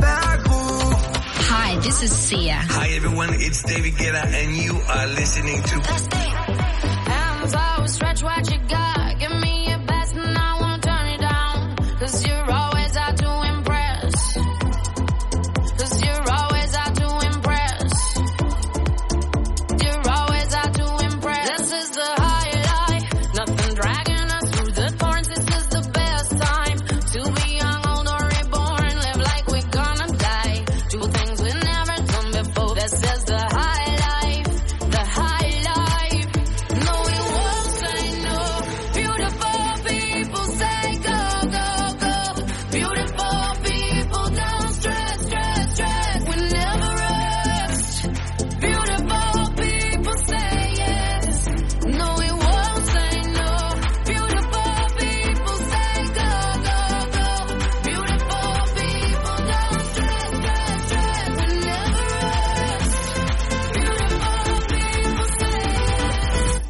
Hi, this is Sia. Hi everyone, it's David Guetta and you are listening to... Hands out, stretch what you got. Give me your best and I won't turn it down. Cause you're always out to impress. Cause you're always out to impress. You're always out to impress. This is the highlight. Nothing dragging us through the thorns. This is the best time to be young, old or reborn. Live like we're gonna die. Do things we never done before. This is the high life. The high life. No, we won't say no. Beautiful people say go, go, go. Beautiful people don't stress, stress, stress. We never rest. Beautiful people say yes. No, we won't say no. Beautiful people say go, go, go. Beautiful people don't stress, stress, stress. We never rest. Beautiful people say yes.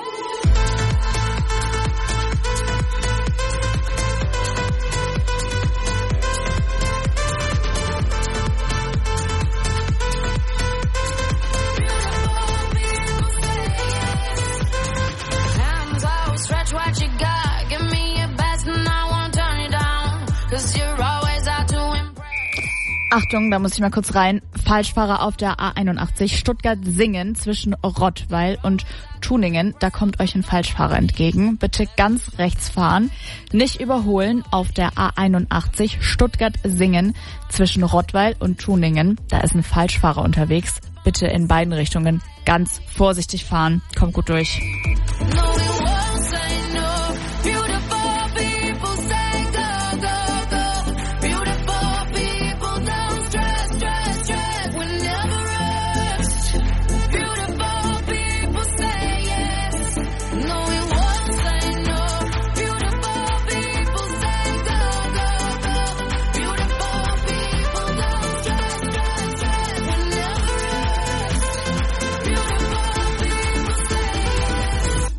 Hands out, stretch what you got. Give me your best and I won't turn it down. Cause you're always out to impress. Achtung, da muss ich mal kurz rein. Falschfahrer auf der A einundachtzig Stuttgart-Singen zwischen Rottweil und Tuningen. Da kommt euch ein Falschfahrer entgegen. Bitte ganz rechts fahren. Nicht überholen auf der A einundachtzig Stuttgart-Singen zwischen Rottweil und Tuningen. Da ist ein Falschfahrer unterwegs. Bitte in beiden Richtungen ganz vorsichtig fahren. Kommt gut durch. No, we won't say no. Beautiful people say go, go, go. Beautiful people don't stress, stress, stress. We never rest. Beautiful people say yes. No, we won't say no. Beautiful people say go, go, go. Beautiful people don't stress, stress, stress. We never rest. Beautiful people say yes.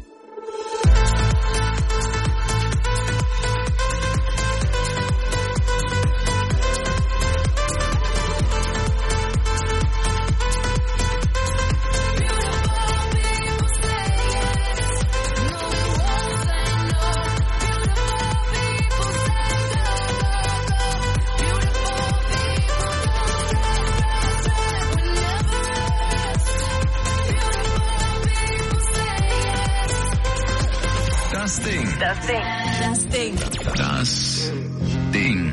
Das Ding. Das Ding. Das Ding. Das Ding.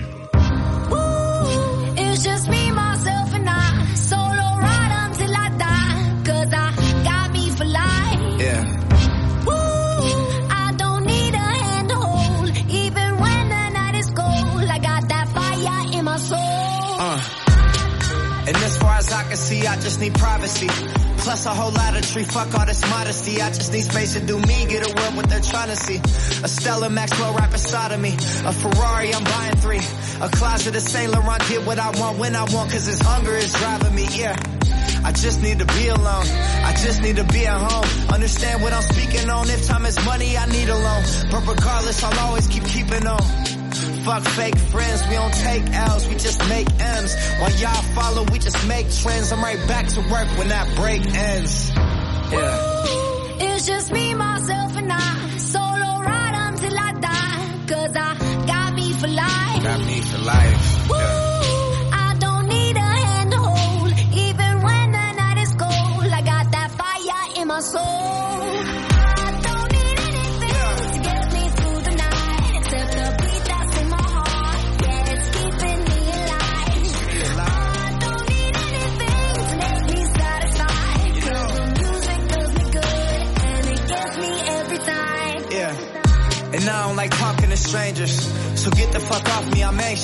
It's just me, myself, and I. Solo ride until I die. Cause I got me for life. Yeah. Woo, I don't need a hand to hold. Even when the night is cold, I got that fire in my soul. Uh. And as far as I can see, I just need privacy. Plus a whole lot of tree, fuck all this modesty. I just need space to do me, get away what they're trying to see. A Stella Maxwell right beside of me. A Ferrari, I'm buying three. A closet of Saint Laurent, get what I want when I want, cause this hunger is driving me, yeah. I just need to be alone. I just need to be at home. Understand what I'm speaking on. If time is money, I need a loan. But regardless, I'll always keep keeping on. Fuck fake friends, we don't take L's, we just make M's. While y'all follow, we just make trends. I'm right back to work when that break ends. Yeah. It's just me, myself, and I. Solo ride until I die. Cause I got me for life. Got me for life. Woo, Yeah. I don't need a hand to hold. Even when the night is cold, I got that fire in my soul. I don't need anything to get me through the night. Except the beat that's in my heart. Yeah, it's keeping me alive. I don't need anything to make me satisfied. Cause the music does me good and it gets me every time. Yeah. And I don't like talking to strangers. So get the fuck off me, I'm anxious.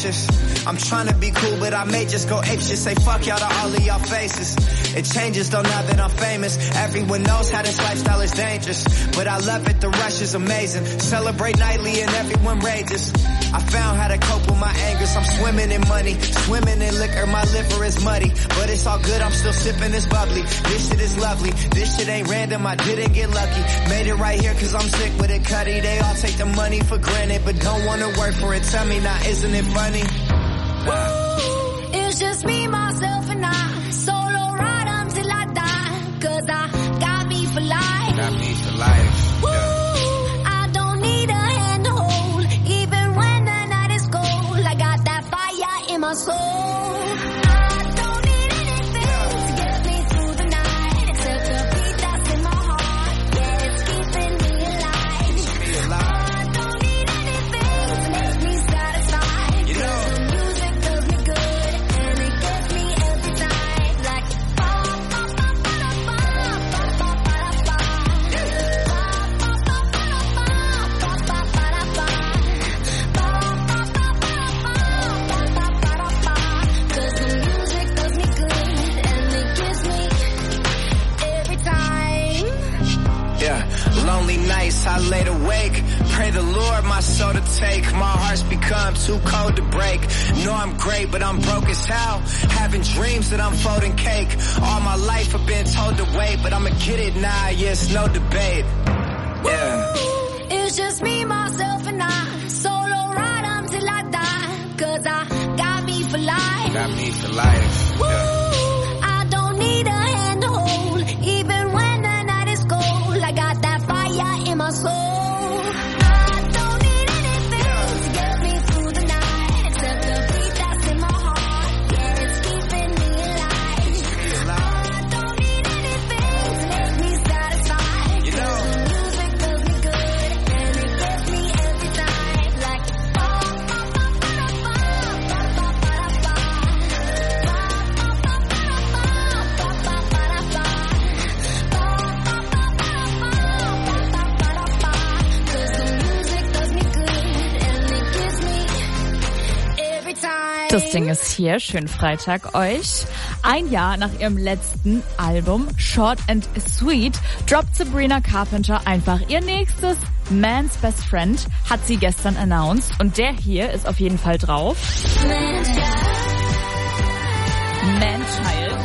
anxious. I'm trying to be cool, but I may just go apeshit. Say fuck y'all to all of y'all faces. It changes though now that I'm famous. Everyone knows how this lifestyle is dangerous, but I love it, the rush is amazing. Celebrate nightly and everyone rages. I found how to cope with my angers. I'm swimming in money, swimming in liquor. My liver is muddy, but it's all good, I'm still sipping this bubbly. This shit is lovely, this shit ain't random, I didn't get lucky. Made it right here cause I'm sick with it, Cuddy. They all take the money for granted, but don't wanna work for it. Tell me now, isn't it funny? Ooh, it's just me, myself and I. Solo ride until I die, cause I got me for life. Got me for life. Ooh, I don't need a hand to hold, even when the night is cold. I got that fire in my soul. I laid awake, pray the Lord my soul to take. My heart's become too cold to break. Know I'm great, but I'm broke as hell. Having dreams that I'm folding cake. All my life I've been told to wait, but I'ma get it now, yes, no debate. Yeah. Ooh, it's just me, myself and I. Solo ride until I die, cause I got me for life. Got me for life. Ooh, yeah. I don't need a hand to hold, even when the night is cold. I got that fire in my soul. I don't need anything to get me through the night, except the beat that's in my heart. Yeah, it's keeping me alive. I don't need anything to make me satisfied. You know, the music does me good and it gets me every time. Like ba ba ba ba ba ba ba ba ba ba Das Ding ist hier, schönen Freitag euch. Ein Jahr nach ihrem letzten Album Short and Sweet droppt Sabrina Carpenter einfach ihr nächstes. Man's Best Friend hat sie gestern announced und der hier ist auf jeden Fall drauf. Man-Child.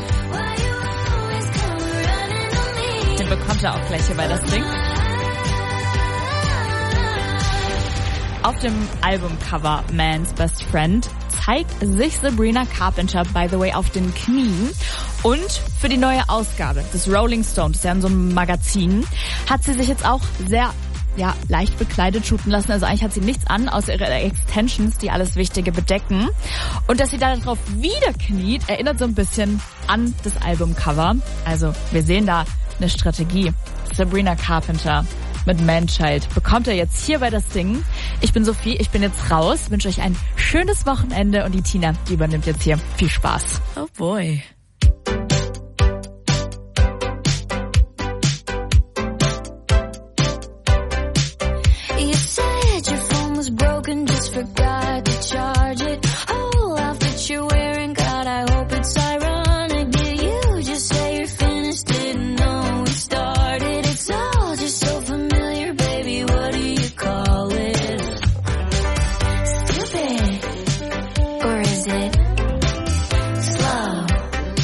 Den bekommt er auch gleich hier bei das Ding. Auf dem Albumcover Man's Best Friend zeigt sich Sabrina Carpenter, by the way, auf den Knien. Und für die neue Ausgabe des Rolling Stone, das ist ja in so einem Magazin, hat sie sich jetzt auch sehr ja, leicht bekleidet shooten lassen. Also eigentlich hat sie nichts an, außer ihre Extensions, die alles Wichtige bedecken. Und dass sie da drauf wieder kniet, erinnert so ein bisschen an das Albumcover. Also wir sehen da eine Strategie. Sabrina Carpenter mit Man-Child bekommt er jetzt hier bei das Singen. Ich bin Sophie, ich bin jetzt raus, wünsche euch ein schönes Wochenende und die Tina, die übernimmt jetzt hier. Viel Spaß. Oh boy. You said your phone was broken, just forgot to charge it. Oh, outfit you're wearing, God, I hope it's ironic. Did you just say you're finished? Didn't know we started. It's all just so familiar, baby. What do you call it? Stupid, or is it slow?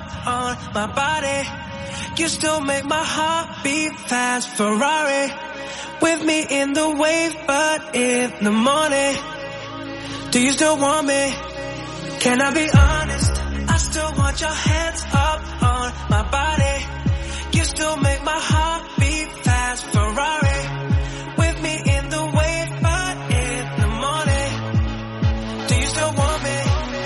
up on my body. You still make my heart beat fast. Ferrari with me in the wave, but in the morning. Do you still want me? Can I be honest? I still want your hands up on my body. You still make my heart beat fast. Ferrari with me in the wave, but in the morning. Do you still want me?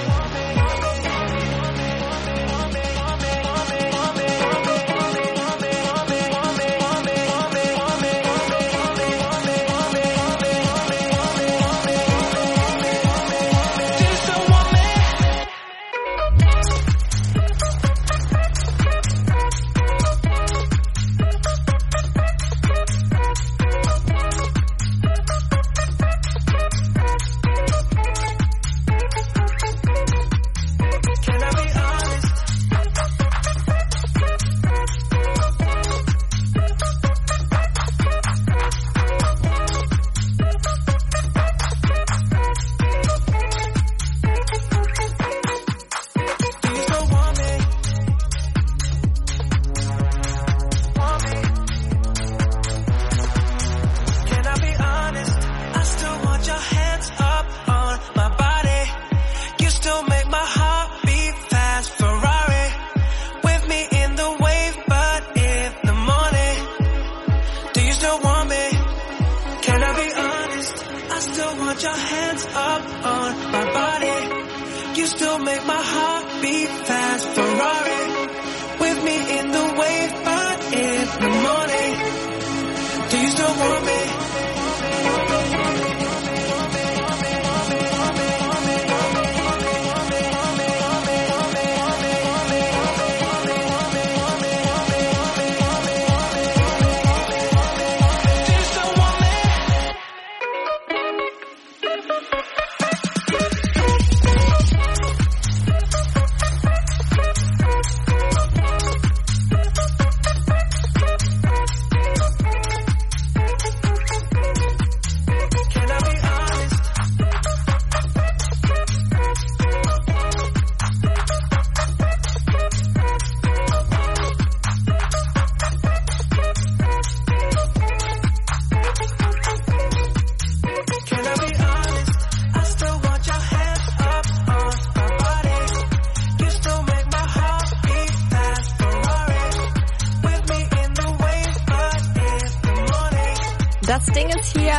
Das Ding ist hier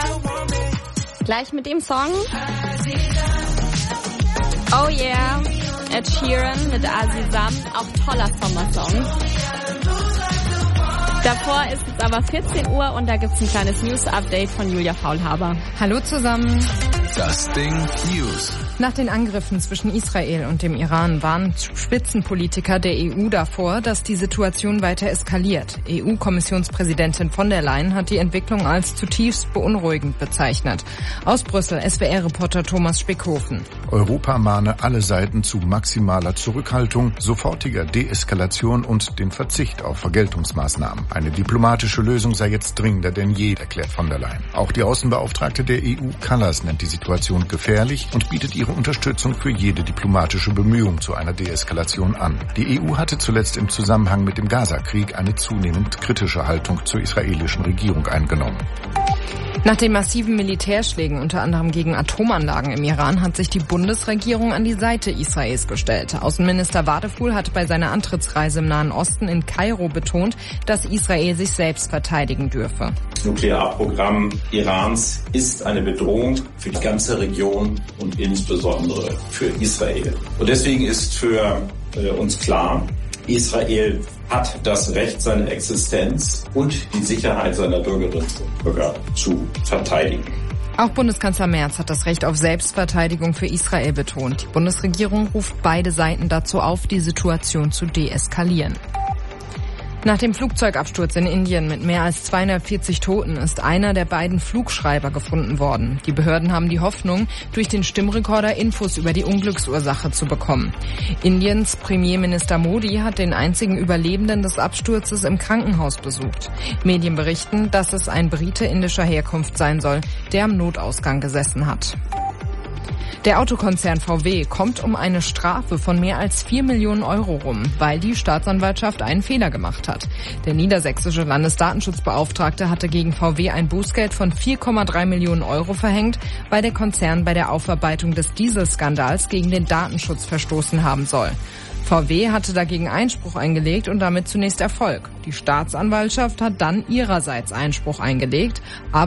gleich mit dem Song. Oh yeah, Ed Sheeran mit Azizam, auch toller Sommersong. Davor ist es aber vierzehn Uhr und da gibt's ein kleines News-Update von Julia Faulhaber. Hallo zusammen. Das Ding News. Nach den Angriffen zwischen Israel und dem Iran warnen Spitzenpolitiker der E U davor, dass die Situation weiter eskaliert. E U-Kommissionspräsidentin von der Leyen hat die Entwicklung als zutiefst beunruhigend bezeichnet. Aus Brüssel, S W R-Reporter Thomas Spickhofen. Europa mahne alle Seiten zu maximaler Zurückhaltung, sofortiger Deeskalation und dem Verzicht auf Vergeltungsmaßnahmen. Eine diplomatische Lösung sei jetzt dringender denn je, erklärt von der Leyen. Auch die Außenbeauftragte der E U, Kallas, nennt die Situation gefährlich und bietet ihre Unterstützung für jede diplomatische Bemühung zu einer Deeskalation an. Die E U hatte zuletzt im Zusammenhang mit dem Gaza-Krieg eine zunehmend kritische Haltung zur israelischen Regierung eingenommen. Nach den massiven Militärschlägen, unter anderem gegen Atomanlagen im Iran, hat sich die Bundesregierung an die Seite Israels gestellt. Außenminister Wadeful hat bei seiner Antrittsreise im Nahen Osten in Kairo betont, dass Israel sich selbst verteidigen dürfe. Das Nuklearprogramm Irans ist eine Bedrohung für die ganze Region und insbesondere für Israel. Und deswegen ist für äh, uns klar, Israel hat das Recht, seine Existenz und die Sicherheit seiner Bürgerinnen und Bürger zu verteidigen. Auch Bundeskanzler Merz hat das Recht auf Selbstverteidigung für Israel betont. Die Bundesregierung ruft beide Seiten dazu auf, die Situation zu deeskalieren. Nach dem Flugzeugabsturz in Indien mit mehr als zweihundertvierzig Toten ist einer der beiden Flugschreiber gefunden worden. Die Behörden haben die Hoffnung, durch den Stimmrekorder Infos über die Unglücksursache zu bekommen. Indiens Premierminister Modi hat den einzigen Überlebenden des Absturzes im Krankenhaus besucht. Medien berichten, dass es ein Brite indischer Herkunft sein soll, der am Notausgang gesessen hat. Der Autokonzern V W kommt um eine Strafe von mehr als vier Millionen Euro rum, weil die Staatsanwaltschaft einen Fehler gemacht hat. Der niedersächsische Landesdatenschutzbeauftragte hatte gegen V W ein Bußgeld von vier Komma drei Millionen Euro verhängt, weil der Konzern bei der Aufarbeitung des Dieselskandals gegen den Datenschutz verstoßen haben soll. V W hatte dagegen Einspruch eingelegt und damit zunächst Erfolg. Die Staatsanwaltschaft hat dann ihrerseits Einspruch eingelegt, aber